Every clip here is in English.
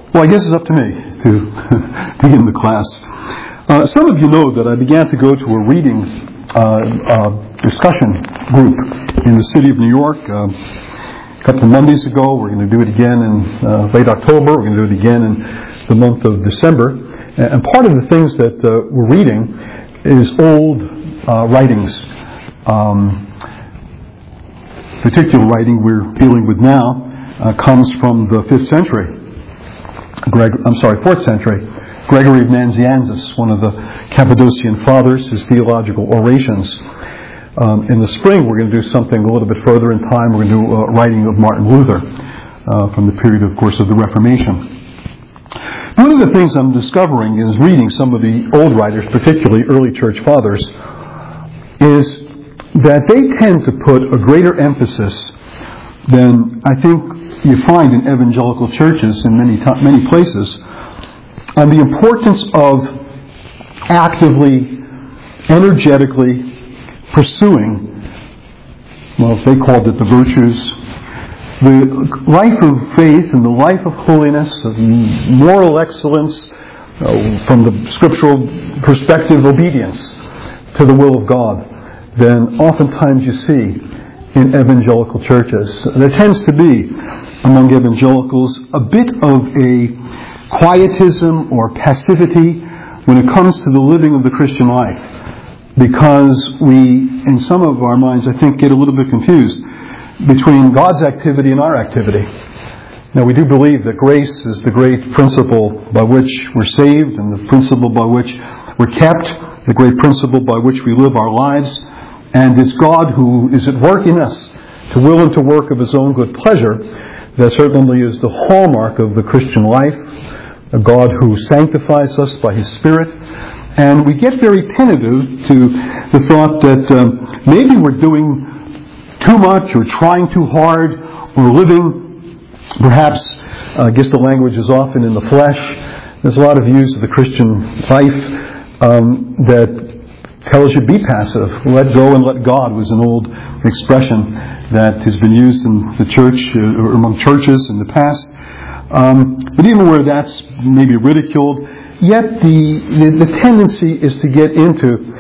Well, I guess it's up to me to begin the class. Some of you know that I began to go to a reading discussion group in the city of New York a couple of Mondays ago. We're going to do it again in late October. We're going to do it again in the month of December. And part of the things that we're reading is old writings. Particular writing we're dealing with now comes from the 5th century. 4th century. Gregory of Nazianzus, one of the Cappadocian fathers, his theological orations. In the spring, we're going to do something a little bit further in time. We're going to do a writing of Martin Luther from the period, of course, of the Reformation. One of the things I'm discovering is reading some of the old writers, particularly early church fathers, is that they tend to put a greater emphasis than I think you find in evangelical churches in many places on the importance of actively, energetically pursuing, well, they called it the virtues, the life of faith and the life of holiness, of moral excellence, from the scriptural perspective, obedience to the will of God, than oftentimes you see in evangelical churches. There tends to be, among evangelicals, a bit of a quietism or passivity when it comes to the living of the Christian life, because we, in some of our minds, I think, get a little bit confused between God's activity and our activity. Now, we do believe that grace is the great principle by which we're saved and the principle by which we're kept, the great principle by which we live our lives, and it's God who is at work in us to will and to work of His own good pleasure. That certainly is the hallmark of the Christian life, a God who sanctifies us by His Spirit. And we get very tentative to the thought that maybe we're doing too much or trying too hard or living, perhaps, I guess the language is often in the flesh. There's a lot of views of the Christian life that tells you be passive. Let go and let God was an old expression that has been used in the church or among churches in the past. But even where that's maybe ridiculed, yet the tendency is to get into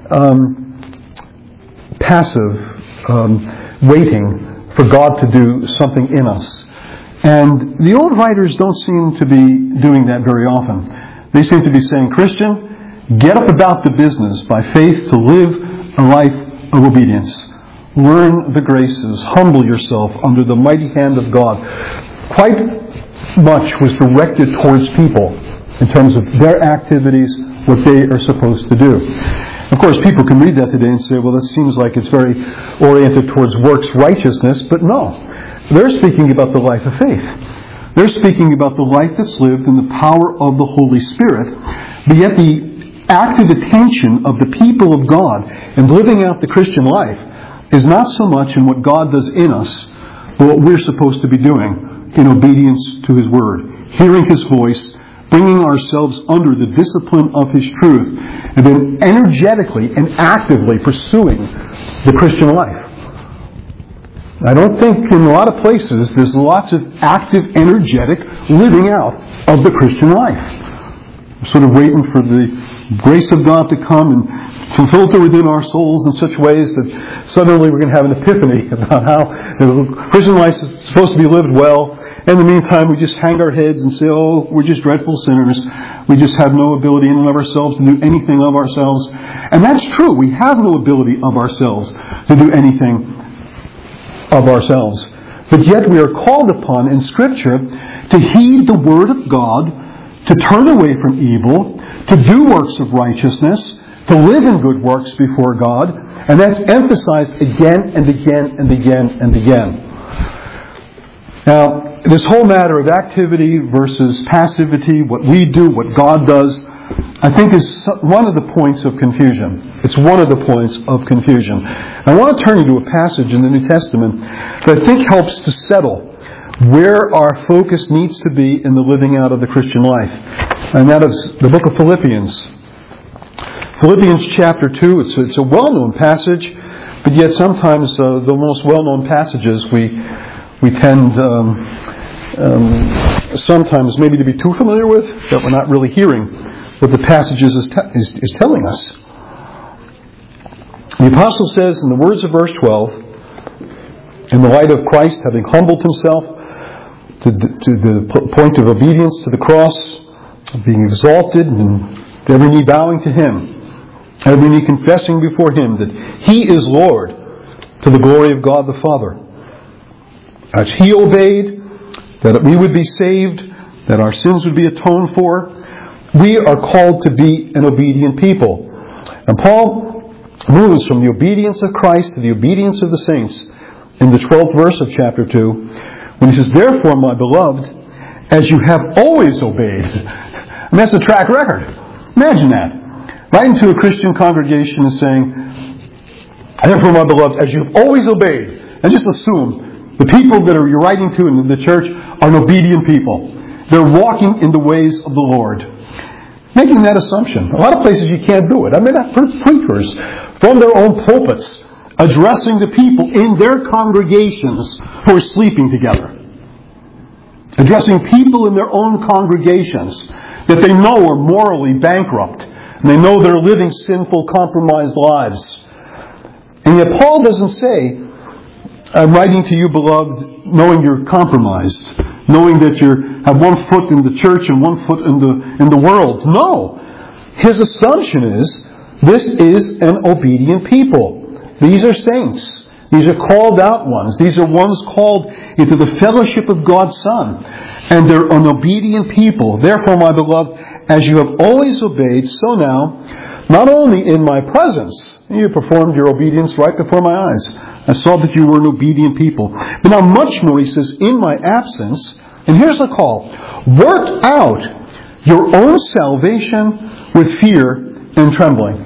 passive waiting for God to do something in us. And the old writers don't seem to be doing that very often. They seem to be saying, Christian, get up about the business by faith to live a life of obedience. Learn the graces. Humble yourself under the mighty hand of God. Quite much was directed towards people in terms of their activities, what they are supposed to do. Of course, people can read that today and say, well, that seems like it's very oriented towards works righteousness, but no. They're speaking about the life of faith. They're speaking about the life that's lived in the power of the Holy Spirit, but yet the active attention of the people of God in living out the Christian life is not so much in what God does in us, but what we're supposed to be doing in obedience to His Word, hearing His voice, bringing ourselves under the discipline of His truth, and then energetically and actively pursuing the Christian life. I don't think in a lot of places there's lots of active, energetic living out of the Christian life. We're sort of waiting for the grace of God to come and to filter within our souls in such ways that suddenly we're going to have an epiphany about how the Christian life is supposed to be lived well. In the meantime, we just hang our heads and say, oh, we're just dreadful sinners. We just have no ability in and of ourselves to do anything of ourselves. And that's true. We have no ability of ourselves to do anything of ourselves. But yet we are called upon in Scripture to heed the Word of God, to turn away from evil, to do works of righteousness, to live in good works before God. And that's emphasized again and again and again and again. Now, this whole matter of activity versus passivity, what we do, what God does, I think is one of the points of confusion. It's one of the points of confusion. I want to turn you to a passage in the New Testament that I think helps to settle where our focus needs to be in the living out of the Christian life. And that is the book of Philippians. Philippians chapter 2, it's a well-known passage, but yet sometimes the most well-known passages we tend sometimes maybe to be too familiar with, that we're not really hearing what the passage is telling us. The apostle says in the words of verse 12, in the light of Christ having humbled himself to the point of obedience to the cross, being exalted and every knee bowing to him, every knee confessing before him that he is Lord, to the glory of God the Father. As he obeyed, that we would be saved, that our sins would be atoned for, we are called to be an obedient people. And Paul moves from the obedience of Christ to the obedience of the saints in the 12th verse of chapter 2, when he says, "Therefore, my beloved, as you have always obeyed." And that's a track record. Imagine that. Right into a Christian congregation and saying, "Therefore, my beloved, as you have always obeyed." And just assume the people that you're writing to in the church are an obedient people. They're walking in the ways of the Lord. Making that assumption. A lot of places you can't do it. I mean, I've heard preachers from their own pulpits addressing the people in their congregations who are sleeping together. Addressing people in their own congregations that they know are morally bankrupt. And they know they're living sinful, compromised lives. And yet Paul doesn't say, "I'm writing to you, beloved, knowing you're compromised, knowing that you have one foot in the church and one foot in the world." No. His assumption is, this is an obedient people. These are saints. These are called out ones. These are ones called into the fellowship of God's Son. And they're an obedient people. "Therefore, my beloved, as you have always obeyed, so now, not only in my presence," you performed your obedience right before my eyes. I saw that you were an obedient people. But now much more, he says, "in my absence," and here's the call, "work out your own salvation with fear and trembling."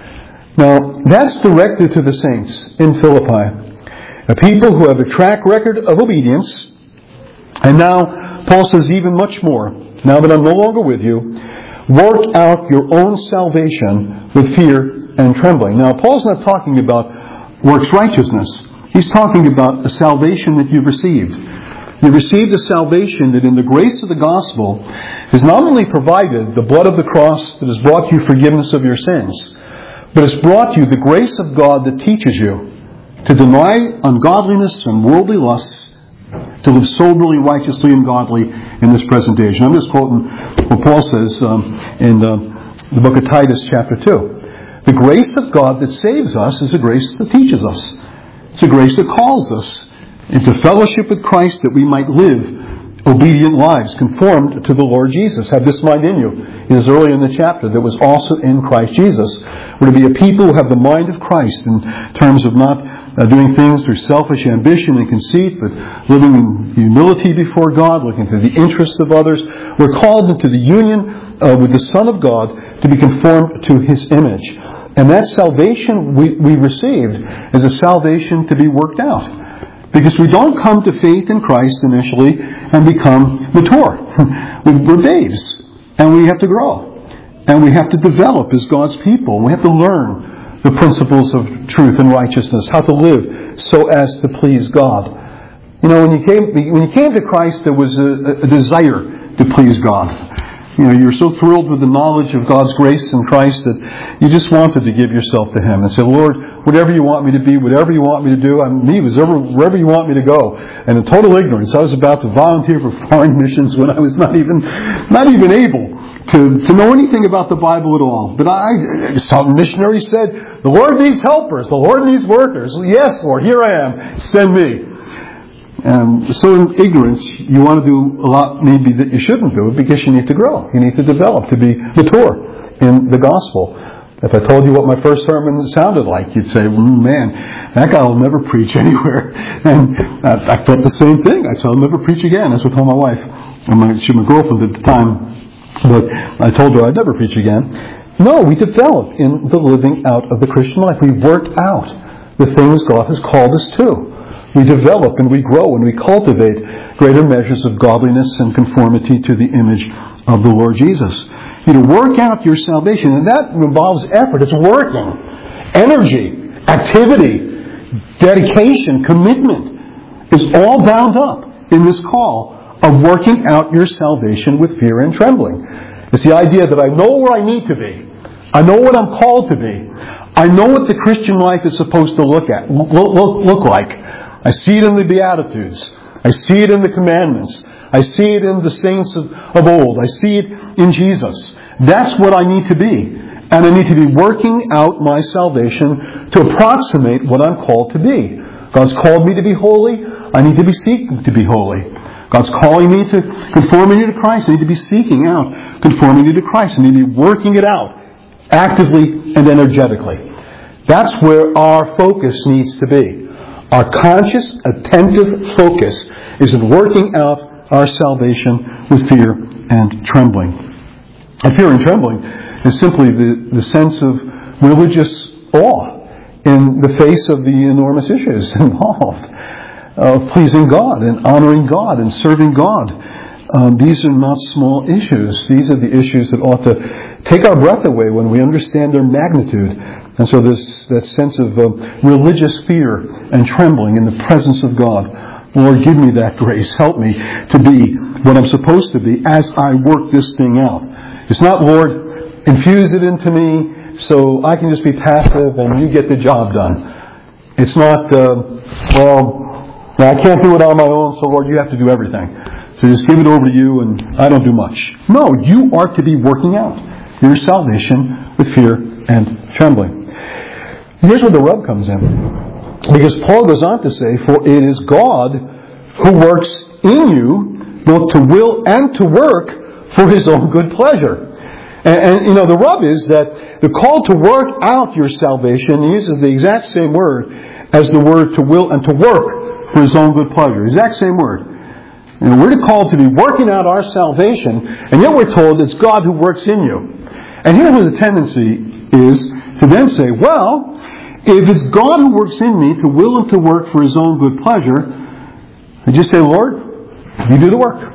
Now, that's directed to the saints in Philippi. A people who have a track record of obedience. And now, Paul says even much more. "Now that I'm no longer with you, work out your own salvation with fear and trembling." Now, Paul's not talking about works righteousness. He's talking about a salvation that you've received. You've received a salvation that in the grace of the gospel has not only provided the blood of the cross that has brought you forgiveness of your sins, but has brought you the grace of God that teaches you to deny ungodliness and worldly lusts, to live soberly, righteously, and godly in this present age. And I'm just quoting what Paul says in the book of Titus, chapter 2. The grace of God that saves us is a grace that teaches us. It's a grace that calls us into fellowship with Christ that we might live obedient lives, conformed to the Lord Jesus. "Have this mind in you." It is early in the chapter that was also in Christ Jesus. We're to be a people who have the mind of Christ in terms of not doing things through selfish ambition and conceit, but living in humility before God, looking to the interests of others. We're called into the union with the Son of God to be conformed to His image. And that salvation we received is a salvation to be worked out. Because we don't come to faith in Christ initially and become mature. We're babes. And we have to grow. And we have to develop as God's people. We have to learn the principles of truth and righteousness, how to live so as to please God. You know, when you came to Christ, there was a desire to please God. You know, you were so thrilled with the knowledge of God's grace in Christ that you just wanted to give yourself to Him and say, "Lord, whatever you want me to be, whatever you want me to do, wherever you want me to go." And in total ignorance, I was about to volunteer for foreign missions when I was not even able to know anything about the Bible at all. But some missionary said, "The Lord needs helpers. The Lord needs workers." "Yes, Lord, here I am. Send me." So in ignorance, you want to do a lot maybe that you shouldn't do because you need to grow. You need to develop, to be mature in the gospel. If I told you what my first sermon sounded like, you'd say, "Man, that guy will never preach anywhere." And I thought the same thing. I said, "I'll never preach again." That's what I told my wife. And she was my girlfriend at the time. But I told her I'd never preach again. No, we develop in the living out of the Christian life. We work out the things God has called us to. We develop and we grow and we cultivate greater measures of godliness and conformity to the image of the Lord Jesus. You know, work out your salvation, and that involves effort. It's working, energy, activity, dedication, commitment is all bound up in this call of working out your salvation with fear and trembling. It's the idea that I know where I need to be. I know what I'm called to be. I know what the Christian life is supposed to look like. I see it in the Beatitudes. I see it in the commandments. I see it in the saints of old. I see it in Jesus. That's what I need to be. And I need to be working out my salvation to approximate what I'm called to be. God's called me to be holy. I need to be seeking to be holy. God's calling me to conformity to Christ. I need to be seeking out conformity to Christ. I need to be working it out actively and energetically. That's where our focus needs to be. Our conscious, attentive focus is in working out our salvation with fear and trembling. And fear and trembling is simply the sense of religious awe in the face of the enormous issues involved of pleasing God and honoring God and serving God. These are not small issues. These are the issues that ought to take our breath away when we understand their magnitude. And so there's that sense of religious fear and trembling in the presence of God. Lord, give me that grace. Help me to be what I'm supposed to be as I work this thing out. It's not, Lord, infuse it into me so I can just be passive and you get the job done. It's not, I can't do it on my own, so Lord, you have to do everything. So just give it over to you and I don't do much. No, you are to be working out your salvation with fear and trembling. Here's where the rub comes in. Because Paul goes on to say, for it is God who works in you both to will and to work for His own good pleasure. And the rub is that the call to work out your salvation uses the exact same word as the word to will and to work for His own good pleasure. Exact same word. We're called to be working out our salvation, and yet we're told it's God who works in you. And here's where the tendency is to then say, well, if it's God who works in me to will and to work for His own good pleasure, I just say, Lord, you do the work.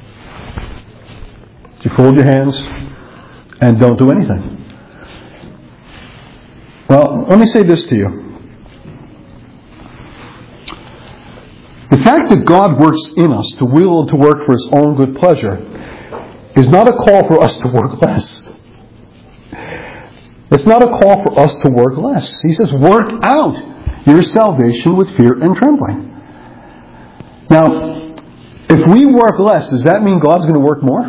You fold your hands and don't do anything. Well, let me say this to you. The fact that God works in us to will and to work for His own good pleasure is not a call for us to work less. It's not a call for us to work less. He says, work out your salvation with fear and trembling. Now, if we work less, does that mean God's going to work more?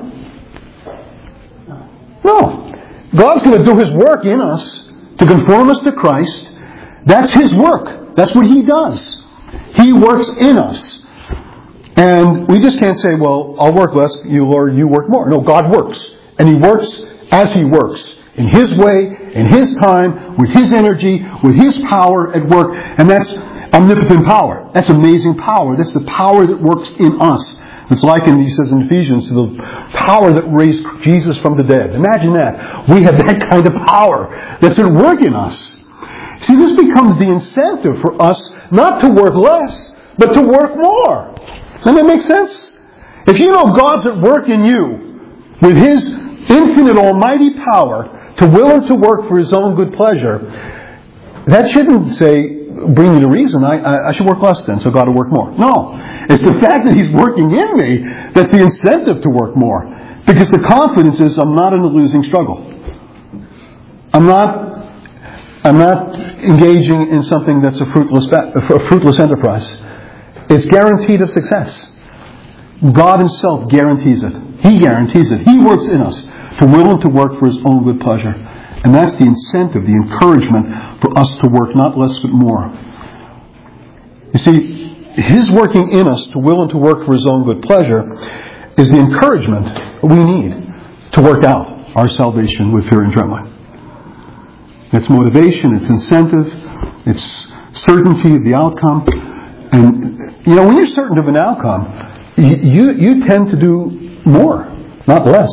No. God's going to do His work in us to conform us to Christ. That's His work. That's what He does. He works in us. And we just can't say, well, I'll work less, you Lord, you work more. No, God works. And He works as He works. In His way, in His time, with His energy, with His power at work. And that's omnipotent power. That's amazing power. That's the power that works in us. It's likened, he says in Ephesians, to the power that raised Jesus from the dead. Imagine that. We have that kind of power that's at work in us. See, this becomes the incentive for us not to work less, but to work more. Doesn't that make sense? If you know God's at work in you with His infinite almighty power to will and to work for His own good pleasure, that shouldn't bring you to reason, I should work less then, so God will work more. No. It's the fact that He's working in me that's the incentive to work more. Because the confidence is I'm not in a losing struggle. I'm not engaging in something that's a fruitless enterprise. It's guaranteed of success. God Himself guarantees it. He guarantees it. He works in us to will and to work for His own good pleasure. And that's the incentive, the encouragement for us to work not less but more. You see, His working in us to will and to work for His own good pleasure is the encouragement we need to work out our salvation with fear and trembling. It's motivation, it's incentive, it's certainty of the outcome. And, when you're certain of an outcome, you tend to do more, not less.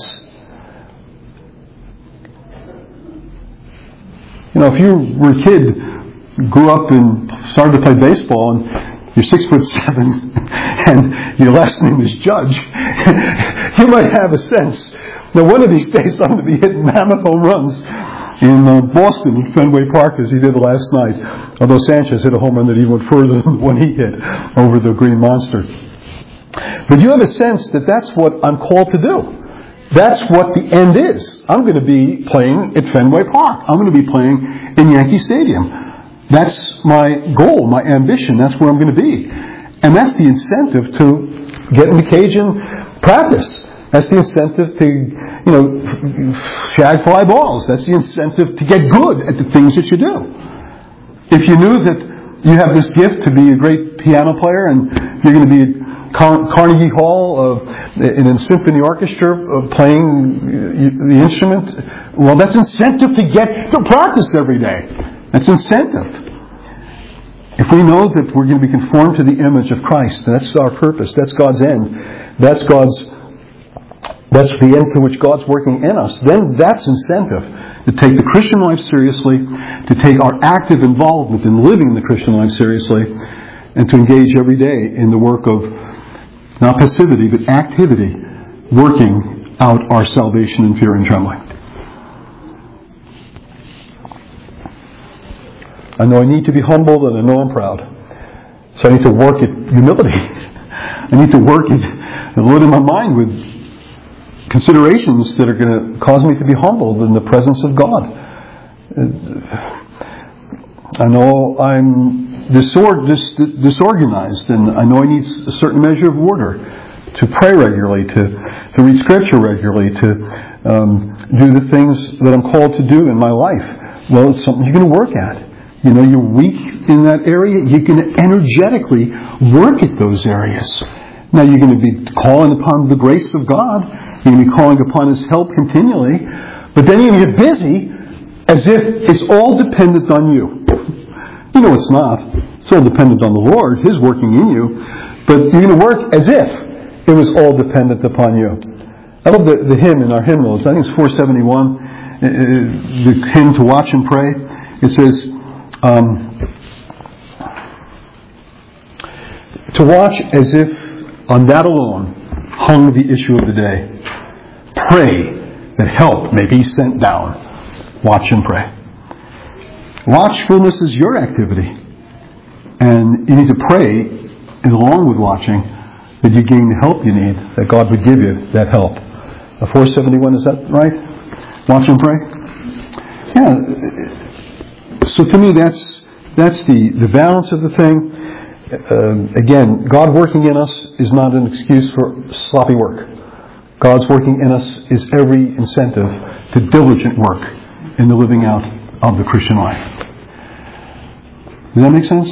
If you were a kid, grew up and started to play baseball, and you're 6'7", and your last name is Judge, you might have a sense that one of these days I'm going to be hitting mammoth home runs in Boston at Fenway Park as he did last night. Although Sanchez hit a home run that even went further than the one he hit over the Green Monster. But you have a sense that that's what I'm called to do. That's what the end is. I'm going to be playing at Fenway Park. I'm going to be playing in Yankee Stadium. That's my goal, my ambition. That's where I'm going to be. And that's the incentive to get in the cage and practice. That's the incentive to, shag fly balls. That's the incentive to get good at the things that you do. If you knew that you have this gift to be a great piano player and you're going to be at Carnegie Hall in a symphony orchestra playing the instrument, well, that's incentive to get to practice every day. That's incentive. If we know that we're going to be conformed to the image of Christ, that's our purpose, that's God's end, that's the end to which God's working in us, then that's incentive to take the Christian life seriously, to take our active involvement in living the Christian life seriously, and to engage every day in the work of not passivity, but activity, working out our salvation in fear and trembling. I know I need to be humble, and I know I'm proud. So I need to work at humility. I need to work at loading my mind with considerations that are going to cause me to be humbled in the presence of God. I know I'm disorganized, and I know I need a certain measure of order to pray regularly, to read Scripture regularly, to do the things that I'm called to do in my life. Well, it's something you're going to work at. You're weak in that area. You're going to energetically work at those areas. Now, you're going to be calling upon the grace of God. You're going to be calling upon His help continually. But then you're going to get busy as if it's all dependent on you. It's not. It's all dependent on the Lord, His working in you. But you're going to work as if it was all dependent upon you. I love the hymn in our hymnals. I think it's 471, the hymn to watch and pray. It says, to watch as if on that alone hung the issue of the day. Pray that help may be sent down. Watch and pray. Watchfulness is your activity. And you need to pray, and along with watching, that you gain the help you need, that God would give you that help. 471, is that right? Watch and pray? Yeah. So to me, that's the balance of the thing. Again, God working in us is not an excuse for sloppy work. God's working in us is every incentive to diligent work in the living out of the Christian life. Does that make sense?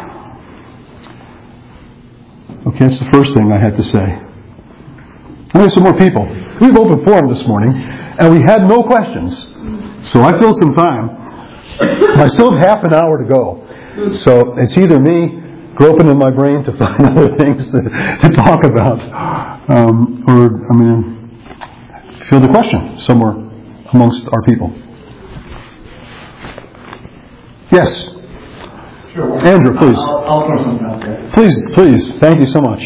Okay, that's the first thing I had to say. We have some more people. We have open forum this morning, and we had no questions. So I filled some time. I still have half an hour to go. So it's either me groping in my brain to find other things to talk about, or field a question somewhere amongst our people. Yes? Sure. Andrew, please. I'll throw something out there. Please. Thank you so much.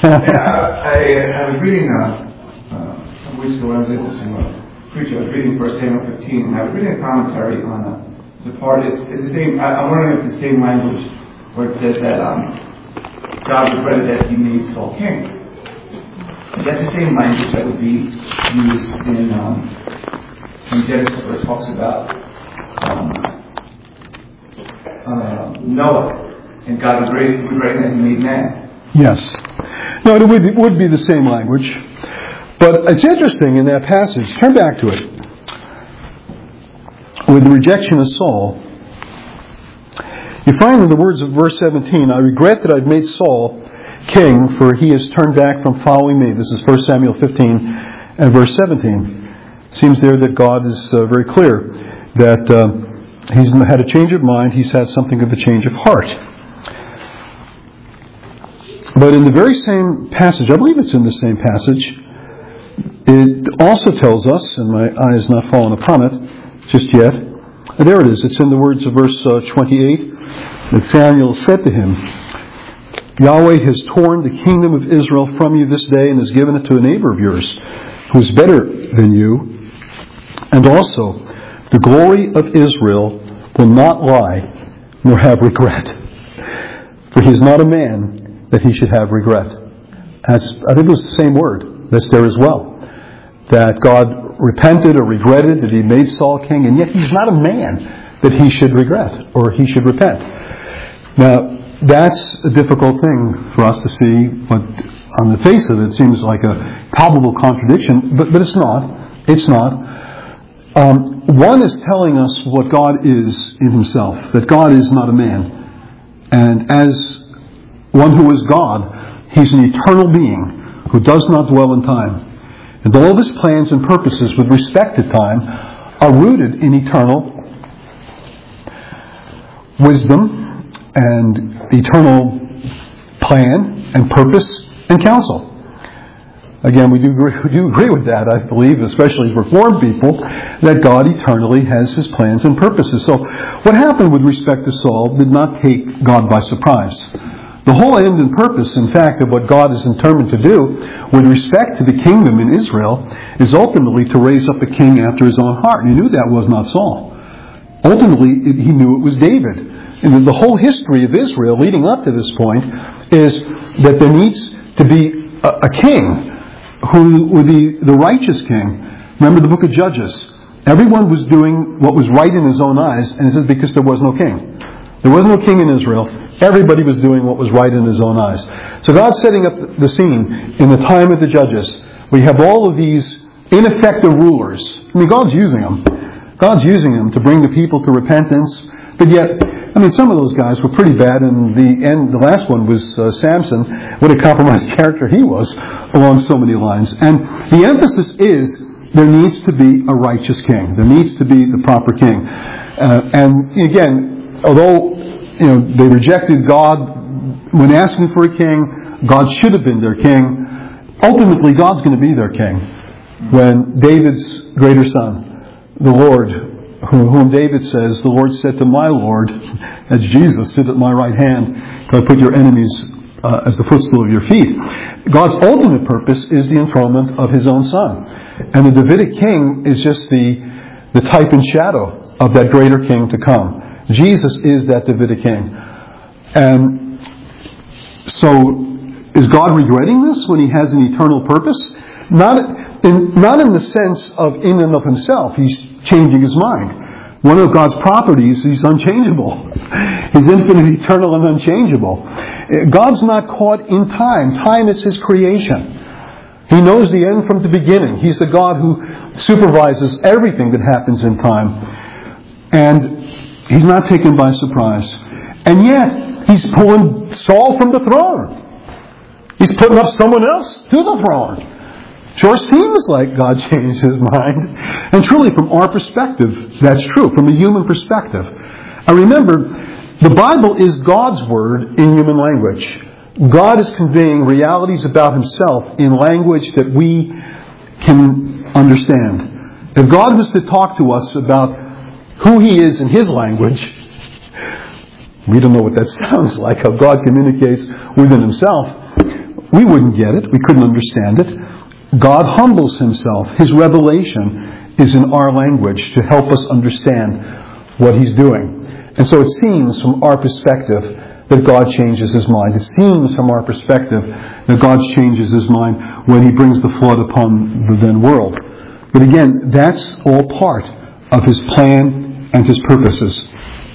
I was reading a couple weeks ago when I was able to preach. I was reading 1 Samuel 15, and I was reading a commentary on the part. It's the same. I'm wondering if it's the same language where it says that God regretted that He made Saul king. Is that the same language that would be used in Genesis where it talks about Noah and God regretting that He made man? Yes. No, it would be the same language. But it's interesting in that passage. Turn back to it. With the rejection of Saul, you find in the words of verse 17, I regret that I've made Saul king, for he has turned back from following me. This is 1 Samuel 15 and verse 17. It seems there that God is very clear that he's had a change of mind. He's had something of a change of heart. But in the very same passage, I believe it's in the same passage, it also tells us, and my eye has not fallen upon it just yet, there it is, it's in the words of verse 28, that Samuel said to him, Yahweh has torn the kingdom of Israel from you this day and has given it to a neighbor of yours who is better than you. And also, the glory of Israel will not lie nor have regret. For he is not a man that he should have regret. I think it was the same word that's there as well. That God repented or regretted that he made Saul king, and yet he's not a man that he should regret or he should repent. Now, that's a difficult thing for us to see, but on the face of it, it seems like a probable contradiction, but it's not. It's not. One is telling us what God is in himself, that God is not a man. And as one who is God, he's an eternal being who does not dwell in time. And all of his plans and purposes with respect to time are rooted in eternal wisdom and eternal plan and purpose and counsel. Again, we do agree with that, I believe, especially as Reformed people, that God eternally has his plans and purposes. So what happened with respect to Saul did not take God by surprise. The whole end and purpose, in fact, of what God is determined to do with respect to the kingdom in Israel is ultimately to raise up a king after his own heart. And he knew that was not Saul. Ultimately, he knew it was David. And the whole history of Israel leading up to this point is that there needs to be a king who would be the righteous king. Remember the book of Judges. Everyone was doing what was right in his own eyes, and it says because there was no king. There was no king in Israel. Everybody was doing what was right in his own eyes. So God's setting up the scene in the time of the Judges. We have all of these ineffective rulers. I mean, God's using them. God's using them to bring the people to repentance. But yet, I mean, some of those guys were pretty bad. And the last one was Samson. What a compromised character he was along so many lines. And the emphasis is there needs to be a righteous king. There needs to be the proper king. And again, although they rejected God when asking for a king, God should have been their king. Ultimately, God's going to be their king. When David's greater son, the Lord, whom David says, the Lord said to my Lord, as Jesus, sit at my right hand, till I put your enemies as the footstool of your feet. God's ultimate purpose is the enthronement of his own son. And the Davidic king is just the type and shadow of that greater king to come. Jesus is that Davidic king. And so, is God regretting this when he has an eternal purpose? Not in the sense of in and of himself. He's changing his mind. One of God's properties, he's unchangeable. He's infinite, eternal, and unchangeable. God's not caught in time. Time is his creation. He knows the end from the beginning. He's the God who supervises everything that happens in time. And he's not taken by surprise. And yet, he's pulling Saul from the throne. He's putting up someone else to the throne. Sure seems like God changed his mind. And truly, from our perspective, that's true. From a human perspective. And remember, the Bible is God's word in human language. God is conveying realities about himself in language that we can understand. If God was to talk to us about who he is in his language, we don't know what that sounds like, how God communicates within himself. We wouldn't get it. We couldn't understand it. God humbles himself. His revelation is in our language to help us understand what he's doing. And so it seems from our perspective that God changes his mind. It seems from our perspective that God changes his mind when he brings the flood upon the then world. But again, that's all part of his plan and his purposes.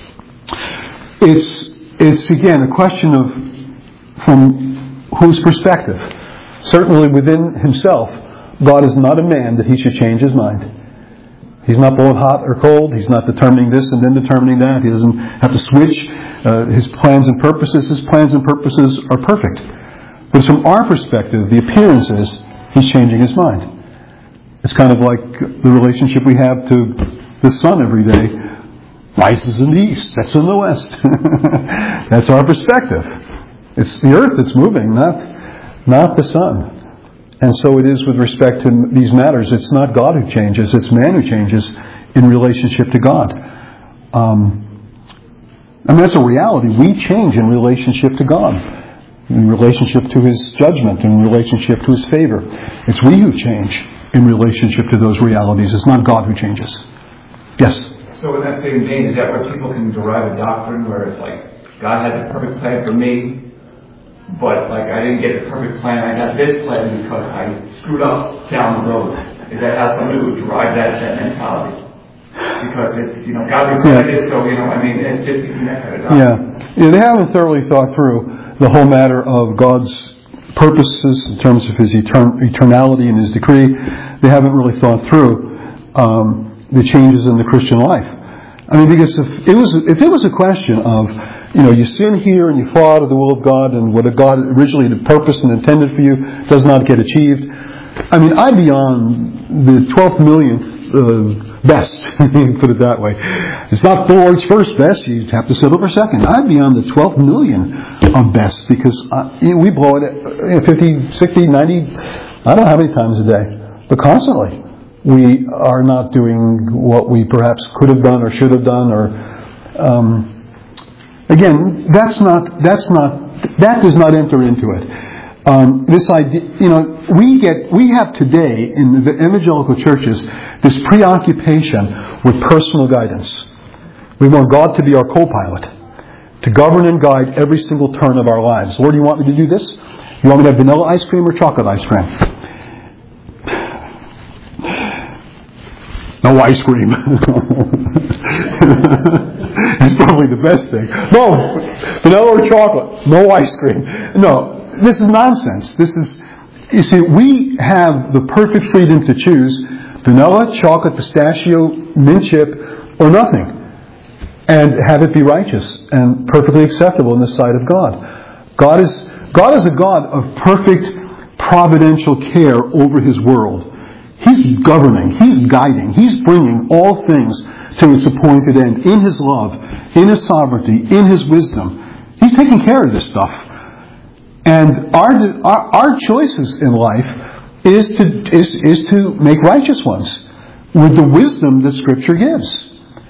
It's again a question of from whose perspective. Certainly within himself, God is not a man that he should change his mind. He's not both hot or cold. He's not determining this and then determining that. He doesn't have to switch his plans and purposes. His plans and purposes are perfect. But from our perspective, the appearance is he's changing his mind. It's kind of like the relationship we have to the sun every day. Rises in the east, sets in the west. That's our perspective. It's the earth that's moving, not the sun. And so it is with respect to these matters. It's not God who changes, it's man who changes in relationship to God. I mean, that's a reality. We change in relationship to God, in relationship to his judgment, in relationship to his favor. It's we who change in relationship to those realities. It's not God who changes. Yes? So in that same vein, is that where people can derive a doctrine where it's like, God has a perfect plan for me, but like I didn't get the perfect plan. I got this plan because I screwed up down the road. Is that how somebody would drive that mentality? Because it's, God required it, so, it's just that kind of stuff. Yeah, they haven't thoroughly thought through the whole matter of God's purposes in terms of His eternality and His decree. They haven't really thought through the changes in the Christian life. I mean, because if it was a question of, you sin here and you fall out of the will of God, and what God originally had purposed and intended for you does not get achieved, I mean, I'd be on the 12th millionth best, put it that way. It's not the Lord's first best, you have to settle for second. I'd be on the 12th million of best, because we blow it 50, 60, 90, I don't know how many times a day, but constantly. We are not doing what we perhaps could have done or should have done, or again, that does not enter into it. This idea, we have today in the evangelical churches this preoccupation with personal guidance. We want God to be our co-pilot, to govern and guide every single turn of our lives. Lord, you want me to do this? You want me to have vanilla ice cream or chocolate ice cream? No ice cream. It's probably the best thing. No, vanilla or chocolate. No ice cream. No, this is nonsense. You see, we have the perfect freedom to choose vanilla, chocolate, pistachio, mint chip, or nothing, and have it be righteous and perfectly acceptable in the sight of God. God is a God of perfect providential care over His world. He's governing, He's guiding, He's bringing all things to its appointed end in His love, in His sovereignty, in His wisdom. He's taking care of this stuff. And our choices in life is to make righteous ones with the wisdom that Scripture gives.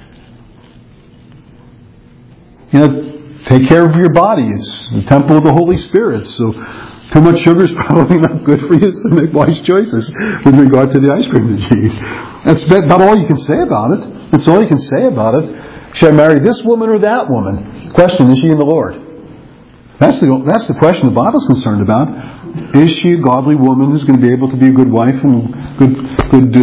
Take care of your body. It's the temple of the Holy Spirit. So too much sugar is probably not good for you, so make wise choices with regard to the ice cream that you eat. That's about all you can say about it. That's all you can say about it. Should I marry this woman or that woman? Question, is she in the Lord? That's the question the Bible's concerned about. Is she a godly woman who's going to be able to be a good wife and good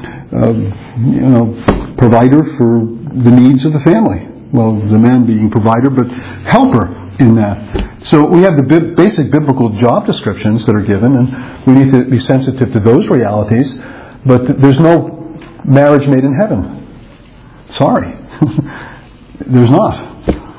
provider for the needs of the family? Well, the man being provider, but helper in that. So we have the basic biblical job descriptions that are given, and we need to be sensitive to those realities. But there's no marriage made in heaven. Sorry, there's not.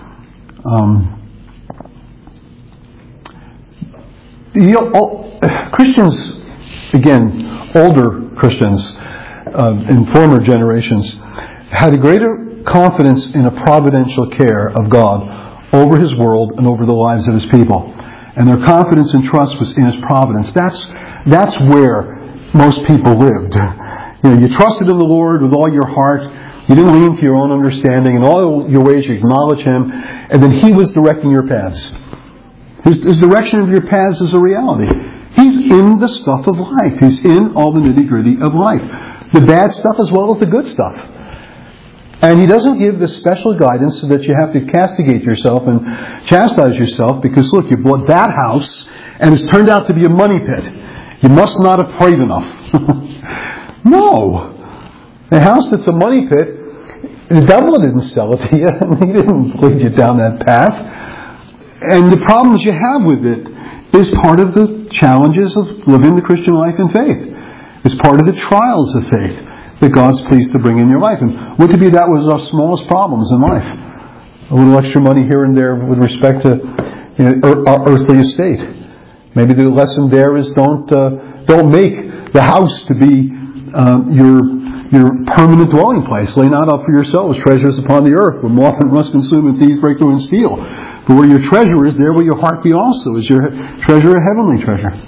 Christians, again, older Christians in former generations, had a greater confidence in a providential care of God over His world and over the lives of His people. And their confidence and trust was in His providence. That's where most people lived. You trusted in the Lord with all your heart. You didn't lean to your own understanding. In all your ways you acknowledge Him. And then He was directing your paths. His direction of your paths is a reality. He's in the stuff of life. He's in all the nitty-gritty of life. The bad stuff as well as the good stuff. And He doesn't give this special guidance so that you have to castigate yourself and chastise yourself because, look, you bought that house and it's turned out to be a money pit. You must not have prayed enough. No. The house that's a money pit, the devil didn't sell it to you. He didn't lead you down that path. And the problems you have with it is part of the challenges of living the Christian life in faith. It's part of the trials of faith that God's pleased to bring in your life. And what could be that was our smallest problems in life? A little extra money here and there with respect to our earthly estate. Maybe the lesson there is don't make the house to be your permanent dwelling place. Lay not up for yourselves treasures upon the earth, where moth and rust consume and thieves break through and steal. But where your treasure is, there will your heart be also. Is your treasure a heavenly treasure?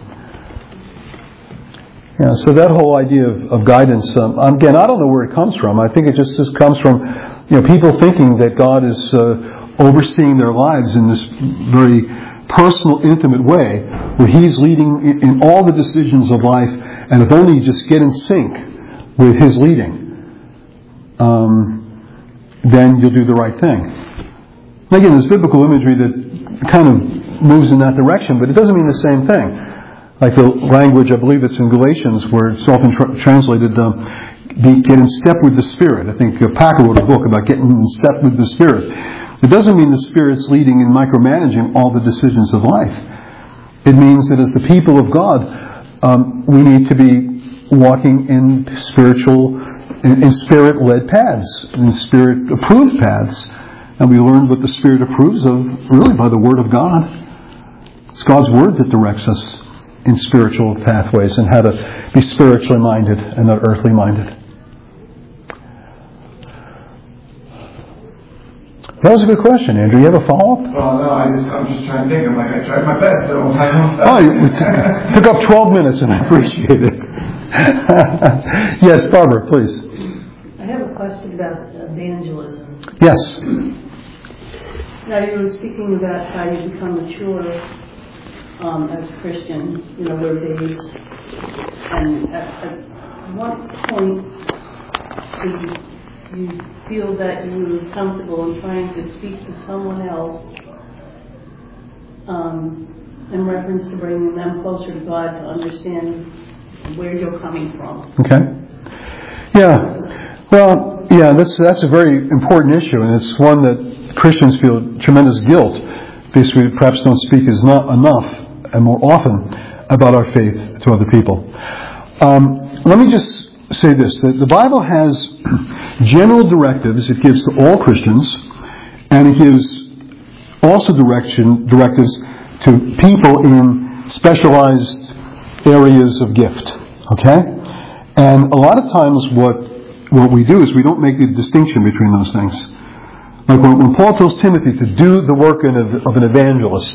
Yeah, so that whole idea of guidance, again, I don't know where it comes from. I think it just comes from people thinking that God is overseeing their lives in this very personal, intimate way, where He's leading in all the decisions of life, and if only you just get in sync with His leading, then you'll do the right thing. And again, there's biblical imagery that kind of moves in that direction, but it doesn't mean the same thing. Like the language, I believe it's in Galatians, where it's often translated, get in step with the Spirit. I think Packer wrote a book about getting in step with the Spirit. It doesn't mean the Spirit's leading and micromanaging all the decisions of life. It means that as the people of God, we need to be walking in Spirit-led paths, in Spirit-approved paths. And we learn what the Spirit approves of, really, by the Word of God. It's God's Word that directs us in spiritual pathways and how to be spiritually minded and not earthly minded. That was a good question, Andrew. You have a follow-up? Well, no, I'm just trying to think. I'm like, I tried my best. So you took up 12 minutes, and I appreciate it. Yes, Barbara, please. I have a question about evangelism. Yes. Now, you were speaking about how you become mature as a Christian, over days. And at what point do you feel that you're comfortable in trying to speak to someone else in reference to bringing them closer to God to understand where you're coming from? Okay. Yeah. Well, yeah, that's a very important issue, and it's one that Christians feel tremendous guilt because we perhaps don't speak enough and more often about our faith to other people. Let me just say this, that the Bible has general directives it gives to all Christians, and it gives also directives to people in specialized areas of gift. Okay? And a lot of times what we do is we don't make a distinction between those things. Like when Paul tells Timothy to do the work of an evangelist,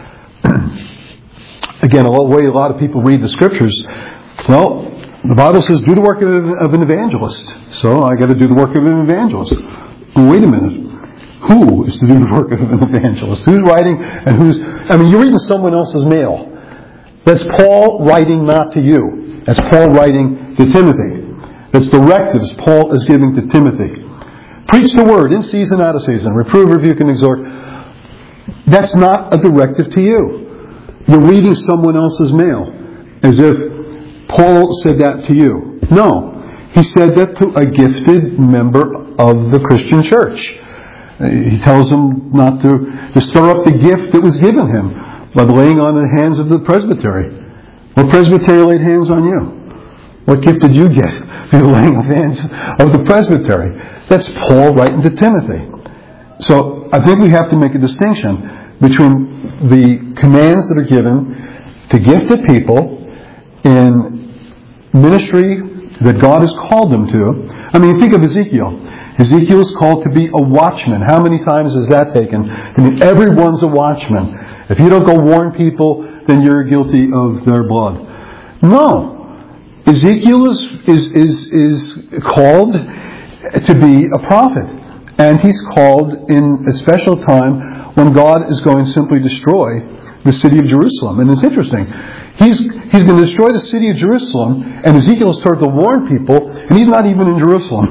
again, the way a lot of people read the Scriptures, well, the Bible says do the work of an evangelist, so I got to do the work of an evangelist. Well, wait a minute. Who is to do the work of an evangelist? Who's writing and you're reading someone else's mail. That's Paul writing not to you. That's Paul writing to Timothy. That's directives Paul is giving to Timothy. Preach the word in season, out of season. Reprove, rebuke, and exhort. That's not a directive to you. You're reading someone else's mail as if Paul said that to you. No. He said that to a gifted member of the Christian church. He tells him not to stir up the gift that was given him by laying on the hands of the presbytery. What presbytery laid hands on you? What gift did you get through the laying of hands of the presbytery? That's Paul writing to Timothy. So I think we have to make a distinction between the commands that are given to gifted people in ministry that God has called them to. I mean, think of Ezekiel. Ezekiel is called to be a watchman. How many times is that taken? I mean, everyone's a watchman. If you don't go warn people, then you're guilty of their blood. No. Ezekiel is called to be a prophet. And he's called in a special time when God is going to simply destroy the city of Jerusalem. And it's interesting. He's going to destroy the city of Jerusalem, and Ezekiel is told to warn people, and he's not even in Jerusalem.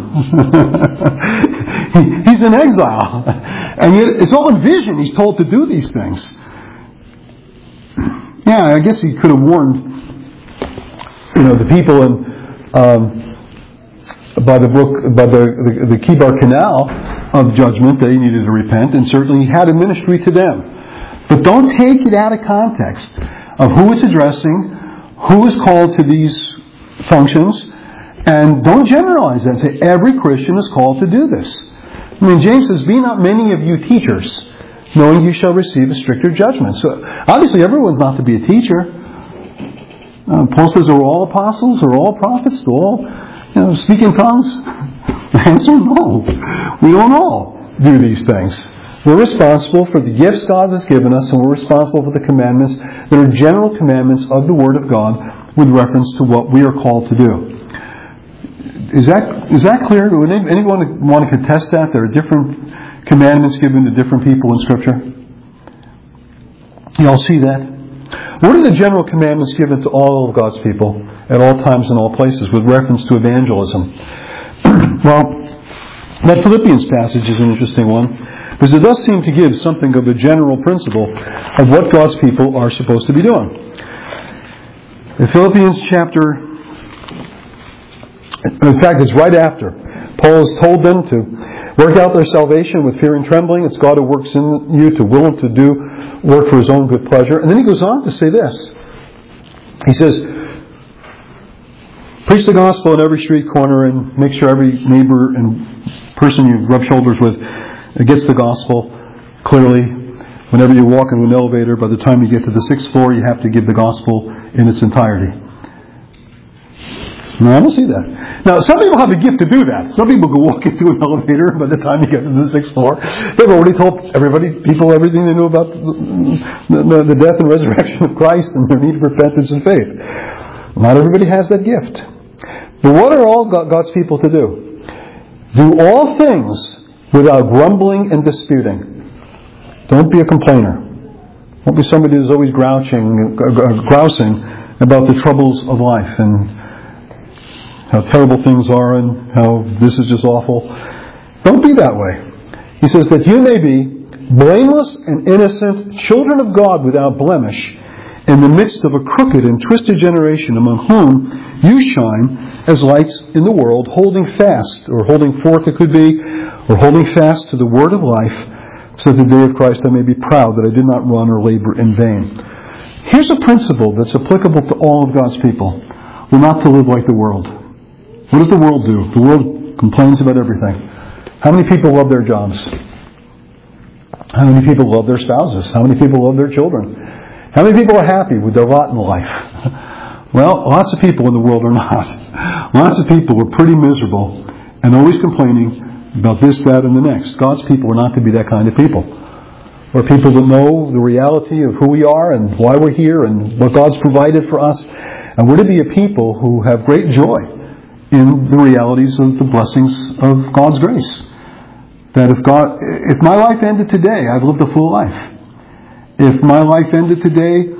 He's in exile. And yet it's all in vision. He's told to do these things. Yeah, I guess he could have warned the people by the Kibar Canal of judgment. They needed to repent, and certainly he had a ministry to them. But don't take it out of context of who it's addressing, who is called to these functions, and don't generalize that. Say every Christian is called to do this. I mean, James says, "Be not many of you teachers, knowing you shall receive a stricter judgment." So obviously, everyone's not to be a teacher. Paul says, "Are all apostles? Are all prophets? Do all speak in tongues?" The answer, no. We don't all do these things. We're responsible for the gifts God has given us, and we're responsible for the commandments that are general commandments of the Word of God with reference to what we are called to do. Is that clear? Would anyone want to contest that? There are different commandments given to different people in Scripture. You all see that? What are the general commandments given to all of God's people at all times and all places with reference to evangelism? Well, that Philippians passage is an interesting one. Because it does seem to give something of a general principle of what God's people are supposed to be doing. In Philippians chapter, in fact, it's right after. Paul has told them to work out their salvation with fear and trembling. It's God who works in you to will him to do work for his own good pleasure. And then he goes on to say this. He says, preach the gospel in every street corner and make sure every neighbor and person you rub shoulders with gets the gospel clearly. Whenever you walk into an elevator, by the time you get to the 6th floor, you have to give the gospel in its entirety. No, I don't see that. Now, some people have a gift to do that. Some people can walk into an elevator, and by the time you get to the 6th floor, they've already told people everything they know about the death and resurrection of Christ and their need of repentance and faith. Not everybody has that gift. But what are all God's people to do? Do all things without grumbling and disputing. Don't be a complainer. Don't be somebody who's always grousing about the troubles of life and how terrible things are and how this is just awful. Don't be that way. He says that you may be blameless and innocent, children of God without blemish, in the midst of a crooked and twisted generation, among whom you shine as lights in the world, holding fast, or holding forth it could be, or holding fast to the word of life, so that the day of Christ I may be proud that I did not run or labor in vain. Here's a principle that's applicable to all of God's people. We're not to live like the world. What does the world do? The world complains about everything. How many people love their jobs? How many people love their spouses? How many people love their children? How many people are happy with their lot in life? Well, lots of people in the world are not. Lots of people are pretty miserable and always complaining about this, that, and the next. God's people are not to be that kind of people. We're people that know the reality of who we are and why we're here and what God's provided for us. And we're to be a people who have great joy in the realities of the blessings of God's grace. That if my life ended today, I've lived a full life. If my life ended today,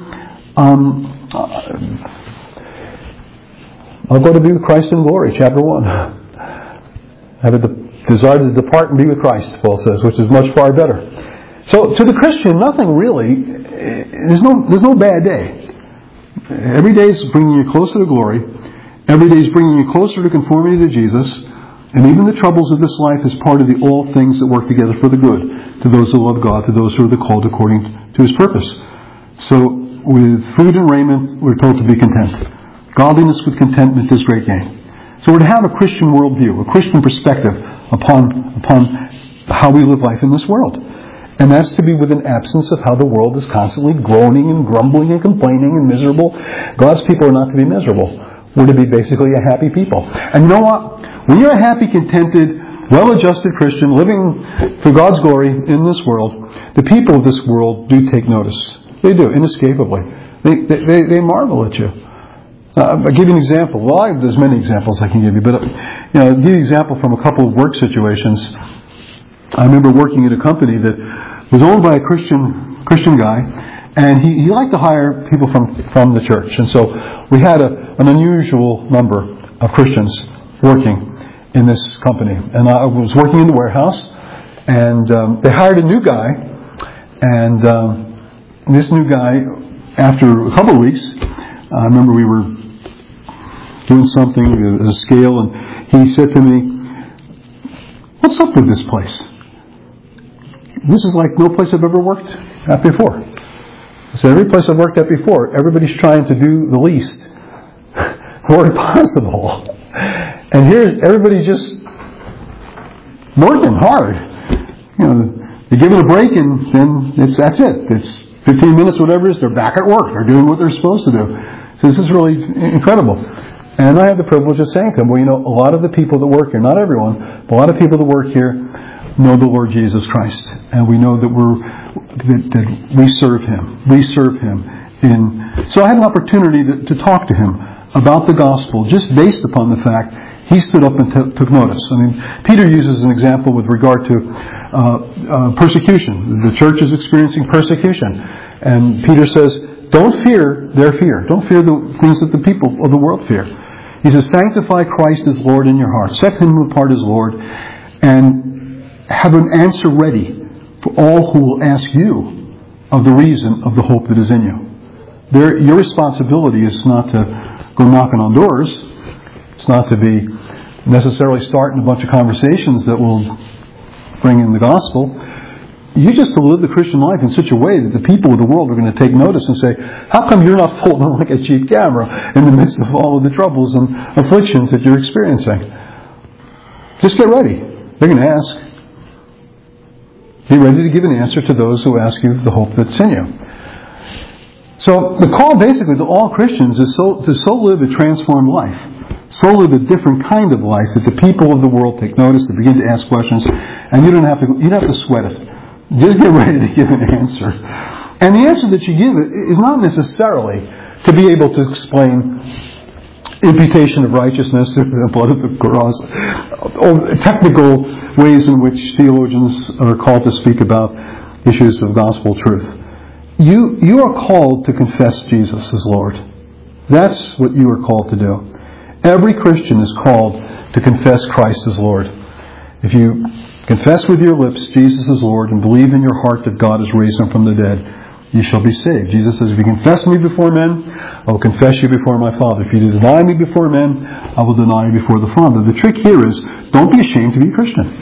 I'll go to be with Christ in glory, chapter 1. I have a desire to depart and be with Christ, Paul says, which is much far better. So to the Christian, nothing really, there's no bad day. Every day is bringing you closer to glory. Every day is bringing you closer to conformity to Jesus. And even the troubles of this life is part of the all things that work together for the good, to those who love God, to those who are the called according to His purpose. So with food and raiment, we're told to be content. Godliness with contentment is great gain. So we're to have a Christian worldview, a Christian perspective upon how we live life in this world. And that's to be with an absence of how the world is constantly groaning and grumbling and complaining and miserable. God's people are not to be miserable. We're to be basically a happy people. And you know what? When you're a happy, contented, well-adjusted Christian living for God's glory in this world, the people of this world do take notice. They do, inescapably. They marvel at you. I'll give you an example. Well, there's many examples I can give you, but I'll give you an example from a couple of work situations. I remember working at a company that was owned by a Christian guy, and he liked to hire people from the church. And so we had an unusual number of Christians working in this company. And I was working in the warehouse, and they hired a new guy. And this new guy, after a couple of weeks, I remember we were doing something at a scale, and he said to me, "What's up with this place? This is like no place I've ever worked at before." I said, "Every place I've worked at before, everybody's trying to do the least work possible. And here, everybody's just working hard. They give it a break, and then that's it. It's 15 minutes, whatever it is, they're back at work. They're doing what they're supposed to do." So this is really incredible. And I had the privilege of saying to him, well, a lot of the people that work here, not everyone, but a lot of people that work here know the Lord Jesus Christ. And we know that we serve Him. We serve Him. So I had an opportunity to talk to him about the gospel, just based upon the fact he stood up and took notice. I mean, Peter uses an example with regard to persecution. The church is experiencing persecution. And Peter says, don't fear their fear. Don't fear the things that the people of the world fear. He says, sanctify Christ as Lord in your heart. Set Him apart as Lord. And have an answer ready for all who will ask you of the reason of the hope that is in you. Your responsibility is not to go knocking on doors. It's not to be necessarily starting a bunch of conversations that will bring in the gospel. You just to live the Christian life in such a way that the people of the world are going to take notice and say, how come you're not folding like a cheap camera in the midst of all of the troubles and afflictions that you're experiencing? Just get ready. They're going to ask. Be ready to give an answer to those who ask you the hope that's in you. So the call basically to all Christians is to so live a transformed life, so live a different kind of life that the people of the world take notice, they begin to ask questions, and you don't have to sweat it. Just get ready to give an answer. And the answer that you give is not necessarily to be able to explain imputation of righteousness through the blood of the cross, or technical ways in which theologians are called to speak about issues of gospel truth. You are called to confess Jesus as Lord. That's what you are called to do. Every Christian is called to confess Christ as Lord. If you confess with your lips Jesus is Lord and believe in your heart that God has raised him from the dead, you shall be saved. Jesus says, if you confess me before men, I will confess you before my Father. If you deny me before men, I will deny you before the Father. The trick here is, don't be ashamed to be a Christian.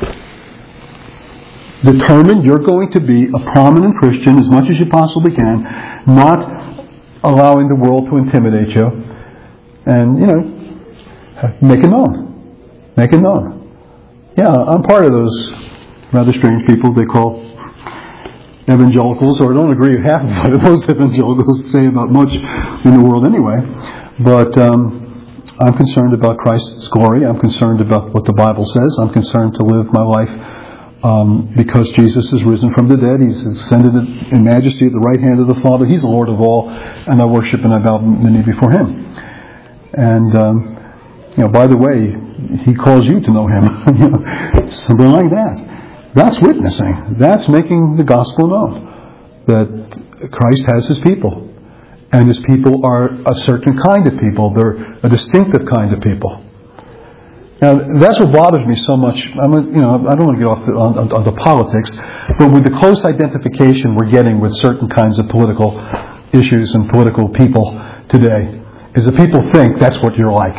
Determine you're going to be a prominent Christian as much as you possibly can, not allowing the world to intimidate you. And, make it known. Make it known. Yeah, I'm part of those rather strange people they call evangelicals, or I don't agree with half of what most evangelicals say about much in the world anyway. But I'm concerned about Christ's glory. I'm concerned about what the Bible says. I'm concerned to live my life because Jesus is risen from the dead. He's ascended in majesty at the right hand of the Father. He's the Lord of all, and I worship and I bow the knee before Him. And by the way, He calls you to know Him. Something like that. That's witnessing. That's making the gospel known. That Christ has His people. And His people are a certain kind of people. They're a distinctive kind of people. Now, that's what bothers me so much. I don't want to get off on the politics, but with the close identification we're getting with certain kinds of political issues and political people today, is that people think that's what you're like.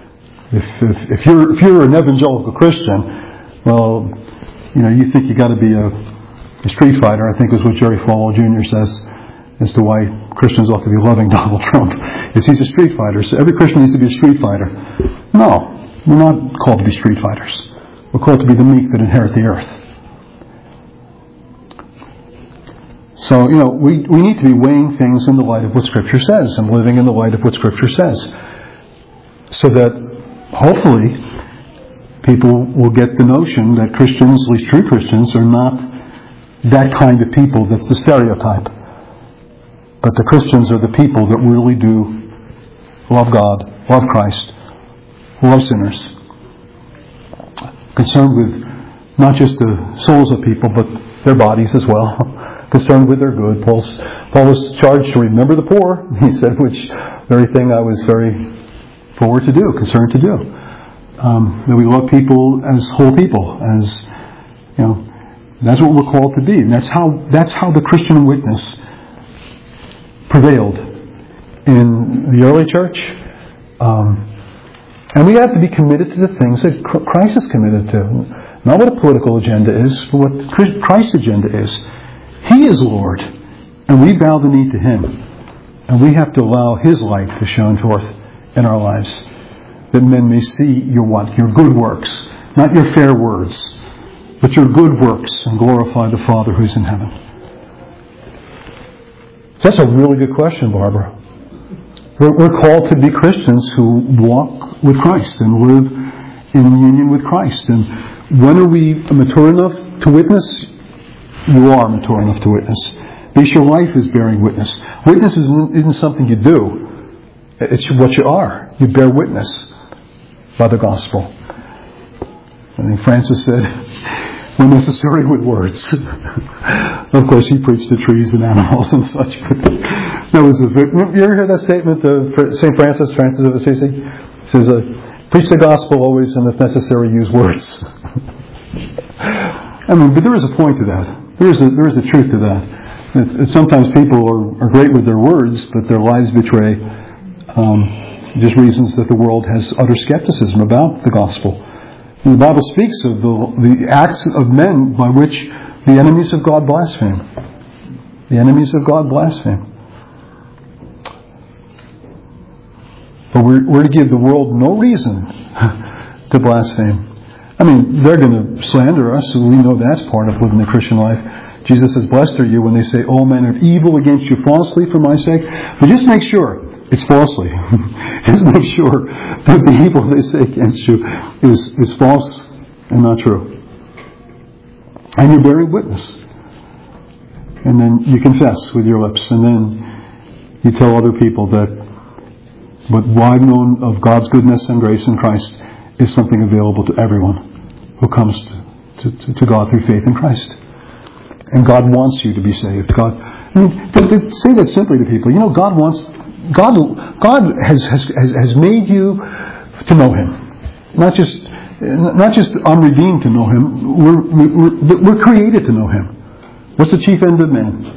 If you're an evangelical Christian, well, you think you got to be a street fighter. I think is what Jerry Falwell Jr. says as to why Christians ought to be loving Donald Trump. Is he's a street fighter. So every Christian needs to be a street fighter. No, we're not called to be street fighters. We're called to be the meek that inherit the earth. So, we need to be weighing things in the light of what Scripture says and living in the light of what Scripture says. So that hopefully people will get the notion that Christians, at least true Christians, are not that kind of people that's the stereotype. But the Christians are the people that really do love God, love Christ, love sinners. Concerned with not just the souls of people, but their bodies as well. Concerned with their good. Paul was charged to remember the poor, he said, which very thing I was very forward to do, concerned to do. That we love people as whole people, as that's what we're called to be, and that's how the Christian witness prevailed in the early church. And we have to be committed to the things that Christ is committed to, not what a political agenda is, but what Christ's agenda is. He is Lord, and we bow the knee to Him, and we have to allow His light to shine forth in our lives, that men may see your good works, not your fair words, but your good works, and glorify the Father who's in heaven. So that's a really good question, Barbara. We're called to be Christians who walk with Christ and live in union with Christ. And when are we mature enough to witness? You are mature enough to witness. Because your life is bearing witness. Witness isn't something you do. It's what you are. You bear witness by the gospel. I think Francis said, when necessary with words. Of course, he preached to trees and animals and such. But that was you ever hear that statement of St. Francis of Assisi? He says, preach the gospel always, and if necessary, use words. But there is a point to that. There is a truth to that. Sometimes people are great with their words, but their lives betray just reasons that the world has utter skepticism about the gospel. And the Bible speaks of the acts of men by which the enemies of God blaspheme. The enemies of God blaspheme. But we're to give the world no reason to blaspheme. I mean, they're going to slander us, so we know that's part of living the Christian life. Jesus says, blessed are you when they say all manner of evil against you falsely for my sake. But just make sure it's falsely. Just make sure that the evil they say against you is false and not true. And you're bearing witness. And then you confess with your lips. And then you tell other people that what I've known of God's goodness and grace in Christ is something available to everyone who comes to God through faith in Christ. And God wants you to be saved. To say that simply to people, God has made you to know Him. Not just unredeemed to know Him. We're created to know Him. What's the chief end of man?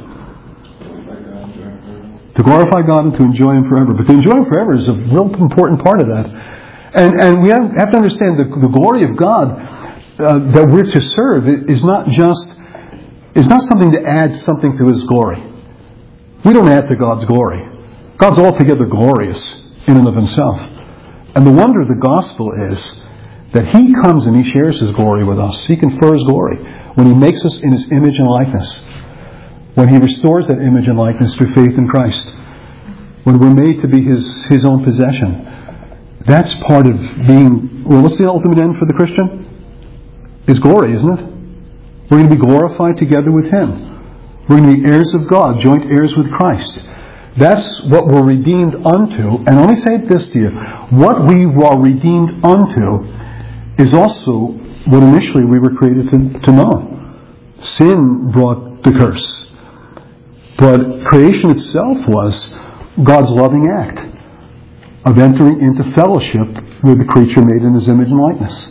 To glorify God and to enjoy Him forever. But to enjoy Him forever is a real important part of that. And we have to understand the glory of God that we're to serve is not something to add something to His glory. We don't add to God's glory. God's altogether glorious in and of Himself. And the wonder of the gospel is that He comes and He shares His glory with us. He confers glory when He makes us in His image and likeness. When He restores that image and likeness through faith in Christ. When we're made to be His own possession. That's part of being... Well, what's the ultimate end for the Christian? It's glory, isn't it? We're going to be glorified together with Him. We're going to be heirs of God, joint heirs with Christ. That's what we're redeemed unto. And let me say this to you. What we are redeemed unto is also what initially we were created to know. Sin brought the curse. But creation itself was God's loving act of entering into fellowship with the creature made in His image and likeness.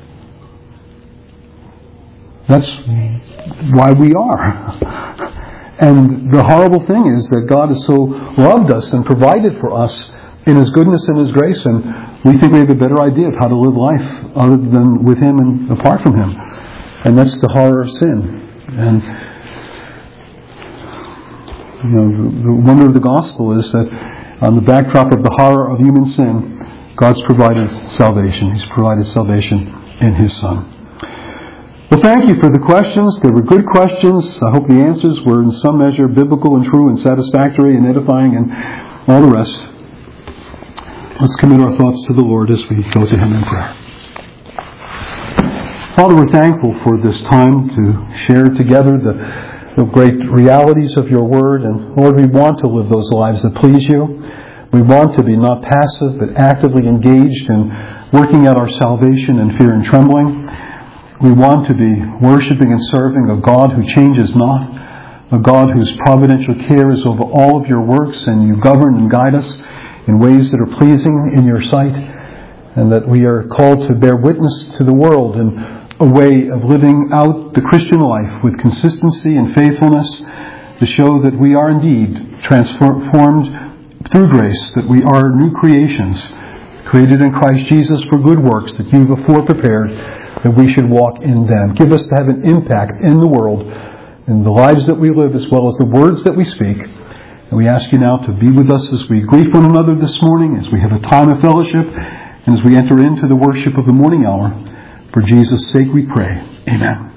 That's why we are. And the horrible thing is that God has so loved us and provided for us in His goodness and His grace, and we think we have a better idea of how to live life other than with Him and apart from Him. And that's the horror of sin. And the wonder of the gospel is that on the backdrop of the horror of human sin, God's provided salvation. He's provided salvation in His Son. Well, thank you for the questions. They were good questions. I hope the answers were in some measure biblical and true and satisfactory and edifying and all the rest. Let's commit our thoughts to the Lord as we go to Him in prayer. Father, we're thankful for this time to share together the great realities of Your Word. And Lord, we want to live those lives that please You. We want to be not passive, but actively engaged in working out our salvation in fear and trembling. We want to be worshiping and serving a God who changes not, a God whose providential care is over all of Your works, and You govern and guide us in ways that are pleasing in Your sight, and that we are called to bear witness to the world in a way of living out the Christian life with consistency and faithfulness to show that we are indeed transformed through grace, that we are new creations, created in Christ Jesus for good works that You before prepared, that we should walk in them. Give us to have an impact in the world, in the lives that we live, as well as the words that we speak. And we ask You now to be with us as we greet one another this morning, as we have a time of fellowship, and as we enter into the worship of the morning hour. For Jesus' sake we pray. Amen.